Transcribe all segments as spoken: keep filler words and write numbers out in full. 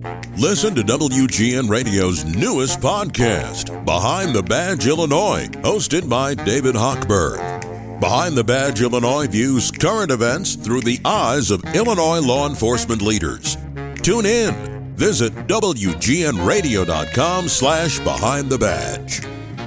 Listen to W G N Radio's newest podcast, Behind the Badge Illinois, hosted by David Hochberg. Behind the Badge Illinois views current events through the eyes of Illinois law enforcement leaders. Tune in. Visit W G N radio dot com slash behind the badge.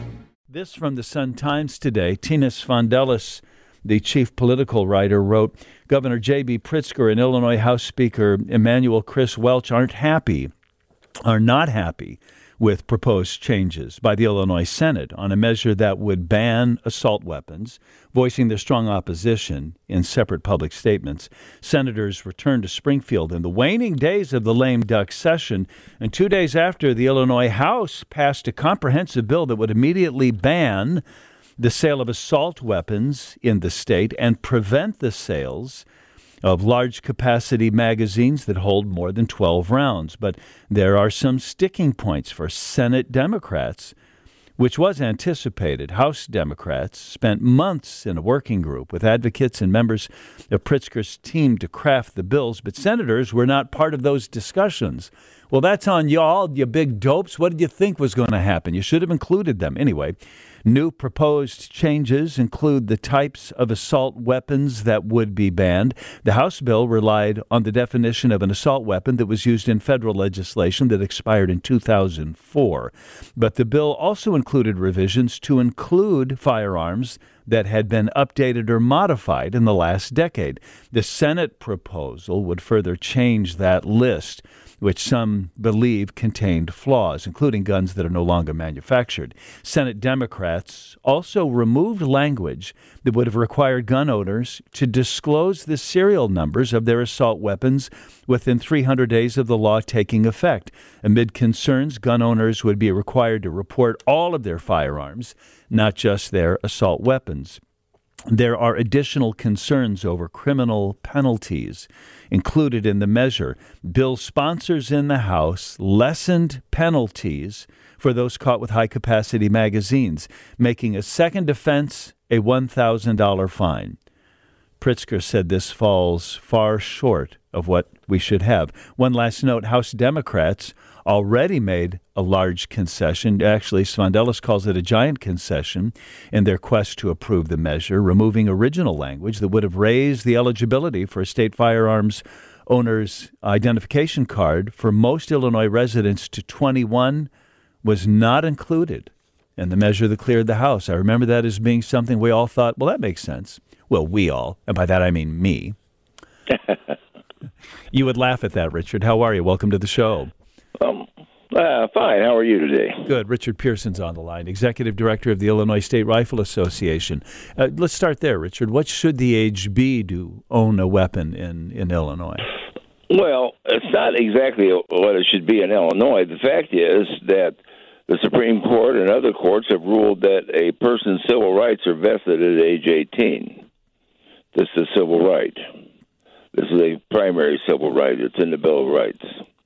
This from the Sun-Times today. Tina Sfondelis, the chief political writer, wrote, Governor J B. Pritzker and Illinois House Speaker Emanuel Chris Welch aren't happy, are not happy with proposed changes by the Illinois Senate on a measure that would ban assault weapons, voicing their strong opposition in separate public statements. Senators returned to Springfield in the waning days of the lame duck session, and two days after, the Illinois House passed a comprehensive bill that would immediately ban the sale of assault weapons in the state and prevent the sales of large-capacity magazines that hold more than twelve rounds. But there are some sticking points for Senate Democrats, which was anticipated. House Democrats spent months in a working group with advocates and members of Pritzker's team to craft the bills, but senators were not part of those discussions. Well, that's on y'all, you big dopes. What did you think was going to happen? You should have included them. Anyway, new proposed changes include the types of assault weapons that would be banned. The House bill relied on the definition of an assault weapon that was used in federal legislation that expired in two thousand four. But the bill also included revisions to include firearms that had been updated or modified in the last decade. The Senate proposal would further change that list, which some believe contained flaws, including guns that are no longer manufactured. Senate Democrats also removed language that would have required gun owners to disclose the serial numbers of their assault weapons within three hundred days of the law taking effect. Amid concerns, gun owners would be required to report all of their firearms, not just their assault weapons. There are additional concerns over criminal penalties included in the measure. Bill sponsors in the House lessened penalties for those caught with high-capacity magazines, making a second offense a one thousand dollars fine. Pritzker said this falls far short of what we should have. One last note, House Democrats already made a large concession. Actually, Sfondelis calls it a giant concession in their quest to approve the measure, removing original language that would have raised the eligibility for a state firearms owner's identification card for most Illinois residents to twenty-one was not included in the measure that cleared the House. I remember that as being something we all thought, well, that makes sense. Well, we all, and by that I mean me. You would laugh at that, Richard. How are you? Welcome to the show. Um, uh, fine. How are you today? Good. Richard Pearson's on the line, Executive Director of the Illinois State Rifle Association. Uh, let's start there, Richard. What should the age be to own a weapon in, in Illinois? Well, it's not exactly what it should be in Illinois. The fact is that the Supreme Court and other courts have ruled that a person's civil rights are vested at age eighteen. This is a civil right. This is a primary civil right. It's in the Bill of Rights.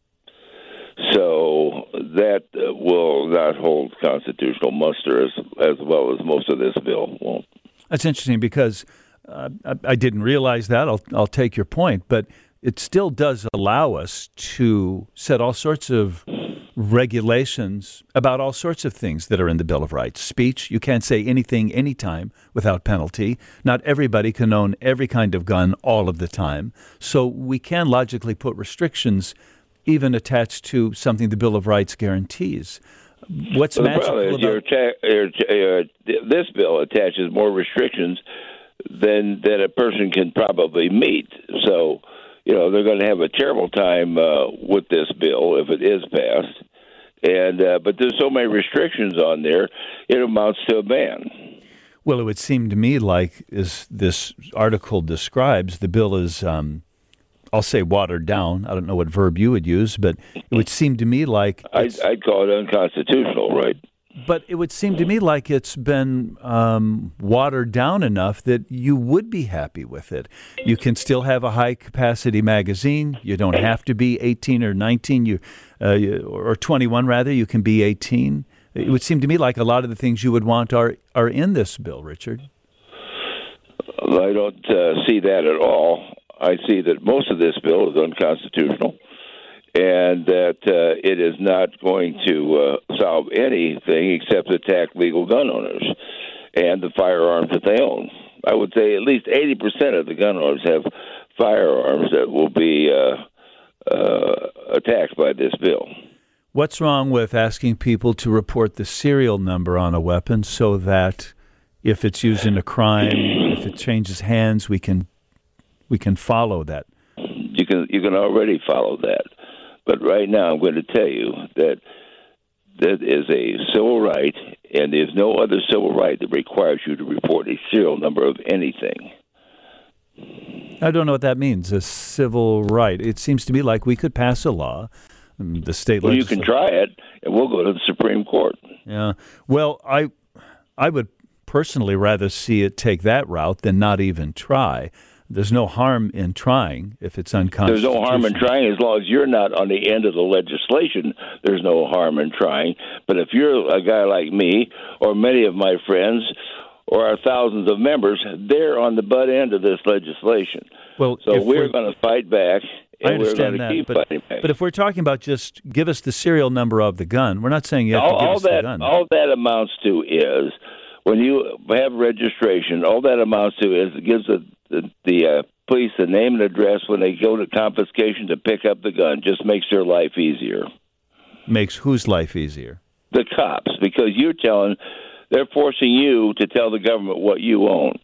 So that uh, will not hold constitutional muster as, as well as most of this bill won't. That's interesting because uh, I, I didn't realize that. I'll, I'll take your point, but it still does allow us to set all sorts of regulations about all sorts of things that are in the Bill of Rights. Speech, you can't say anything anytime without penalty. Not everybody can own every kind of gun all of the time. So we can logically put restrictions even attached to something the Bill of Rights guarantees. What's well, magical about your ta- your, uh, this bill attaches more restrictions than that a person can probably meet. So, you know, they're going to have a terrible time uh, with this bill if it is passed. And uh, but there's so many restrictions on there, it amounts to a ban. Well, it would seem to me like, as this article describes, the bill is, um, I'll say watered down. I don't know what verb you would use, but it would seem to me like... I'd, I'd call it unconstitutional, right? But it would seem to me like it's been um, watered down enough that you would be happy with it. You can still have a high-capacity magazine. You don't have to be eighteen or nineteen, you, uh, or twenty-one, rather. You can be eighteen. It would seem to me like a lot of the things you would want are, are in this bill, Richard. I don't uh, see that at all. I see that most of this bill is unconstitutional. and that uh, it is not going to uh, solve anything except attack legal gun owners and the firearms that they own. I would say at least eighty percent of the gun owners have firearms that will be uh, uh, attacked by this bill. What's wrong with asking people to report the serial number on a weapon so that if it's used in a crime, if it changes hands, we can we can follow that? You can you can already follow that. But right now I'm going to tell you that that is a civil right, and there's no other civil right that requires you to report a serial number of anything. I don't know what that means, a civil right. It seems to me like we could pass a law. The state well, legislature. You can try it, and we'll go to the Supreme Court. Yeah. Well, I, I would personally rather see it take that route than not even try. There's no harm in trying if it's unconstitutional. There's no harm in trying as long as you're not on the end of the legislation. There's no harm in trying. But if you're a guy like me or many of my friends or our thousands of members, they're on the butt end of this legislation. Well, so we're, we're going to fight back. I understand that, but, but if we're talking about just give us the serial number of the gun, we're not saying you have all, to give all us that, the gun. All that amounts to is when you have registration, all that amounts to is it gives the, the, the uh, police the name and address when they go to confiscation to pick up the gun. Just makes their life easier. Makes whose life easier? The cops, because you're telling, they're forcing you to tell the government what you own.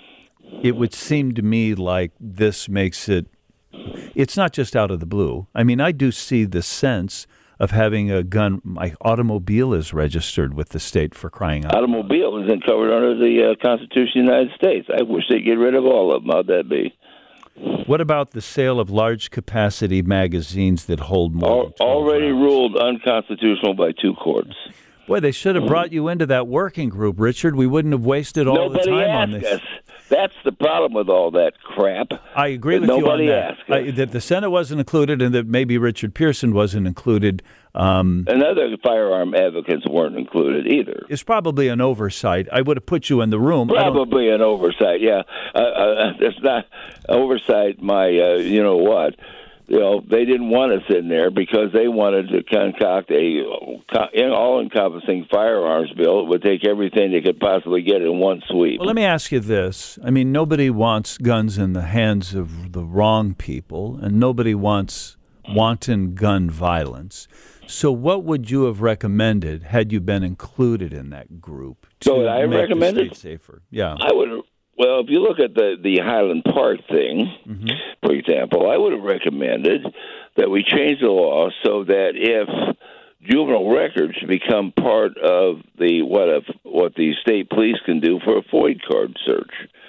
It would seem to me like this makes it, it's not just out of the blue. I mean, I do see the sense of having a gun. My automobile is registered with the state, for crying out. Automobile isn't covered under the uh, Constitution of the United States. I wish they'd get rid of all of them. How'd that be? What about the sale of large capacity magazines that hold more Al- than twelve Already rounds? Ruled unconstitutional by two courts. Boy, they should have brought you into that working group, Richard. We wouldn't have wasted all Nobody the time asked on this. Us. That's the problem with all that crap. I agree with Nobody you on that. asked I, that the Senate wasn't included and that maybe Richard Pearson wasn't included. Um, and other firearm advocates weren't included either. It's probably an oversight. I would have put you in the room. Probably an oversight, yeah. Uh, uh, it's not oversight, my, uh, you know what. You know, they didn't want us in there because they wanted to concoct a all-encompassing firearms bill that would take everything they could possibly get in one sweep. Well, let me ask you this. I mean, nobody wants guns in the hands of the wrong people, and nobody wants wanton gun violence. So what would you have recommended had you been included in that group to so I make recommended? the state safer? Yeah. I would have. Well, if you look at the, the Highland Park thing, mm-hmm. for example, I would have recommended that we change the law so that if juvenile records become part of the what if what the state police can do for a FOID card search.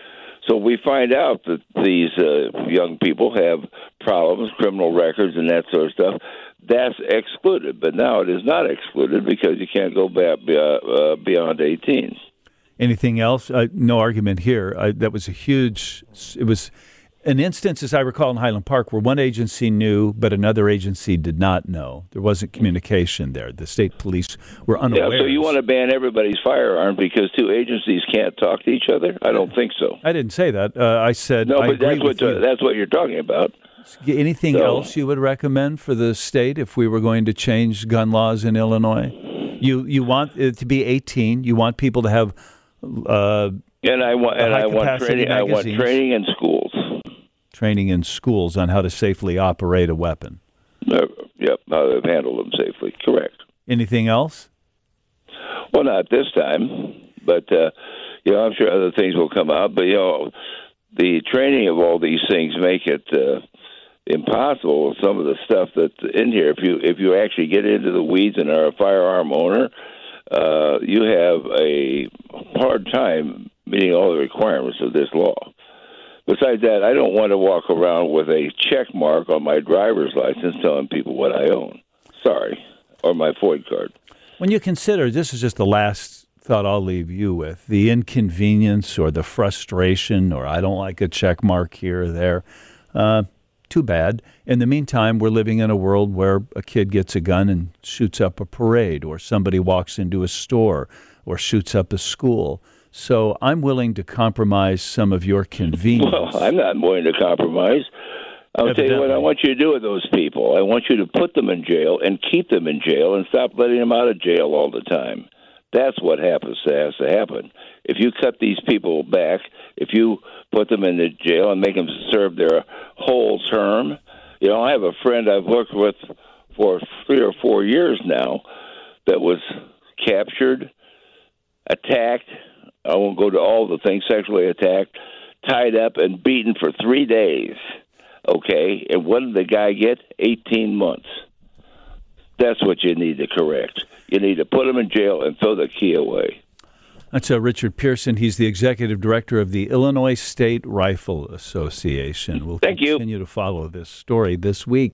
So we find out that these uh, young people have problems, criminal records, and that sort of stuff. That's excluded, but now it is not excluded because you can't go back uh, beyond eighteen. Anything else? Uh, no argument here. Uh, that was a huge, it was an instance, as I recall, in Highland Park where one agency knew, but another agency did not know. There wasn't communication there. The state police were unaware. Yeah, so you want to ban everybody's firearm because two agencies can't talk to each other? I don't think so. I didn't say that. Uh, I said no, I but agree that's with what you. that's what you're talking about. Anything so, else you would recommend for the state if we were going to change gun laws in Illinois? You you want it to be eighteen. You want people to have. Uh, and I want and I want training. I want training in schools. Training in schools on how to safely operate a weapon. Uh, yep, how to handle them safely. Correct. Anything else? Well, not this time, but uh, you know, I'm sure other things will come out. But you know, the training of all these things make it uh, impossible. Some of the stuff that's in here, if you if you actually get into the weeds and are a firearm owner. Uh, you have a hard time meeting all the requirements of this law. Besides that, I don't want to walk around with a check mark on my driver's license telling people what I own. Sorry. Or my FOID card. When you consider, this is just the last thought I'll leave you with, the inconvenience or the frustration or I don't like a check mark here or there, uh, too bad. In the meantime, we're living in a world where a kid gets a gun and shoots up a parade, or somebody walks into a store or shoots up a school. So I'm willing to compromise some of your convenience. Well, I'm not willing to compromise. I'll Evidently. tell you what I want you to do with those people. I want you to put them in jail and keep them in jail and stop letting them out of jail all the time. That's what happens to has to happen. If you cut these people back, if you put them in the jail and make them serve their whole term, you know, I have a friend I've worked with for three or four years now that was captured, attacked, I won't go to all the things, sexually attacked, tied up and beaten for three days. Okay, and what did the guy get? eighteen months. That's what you need to correct. You need to put him in jail and throw the key away. That's uh, Richard Pearson. He's the executive director of the Illinois State Rifle Association. We'll Thank you. continue to follow this story this week.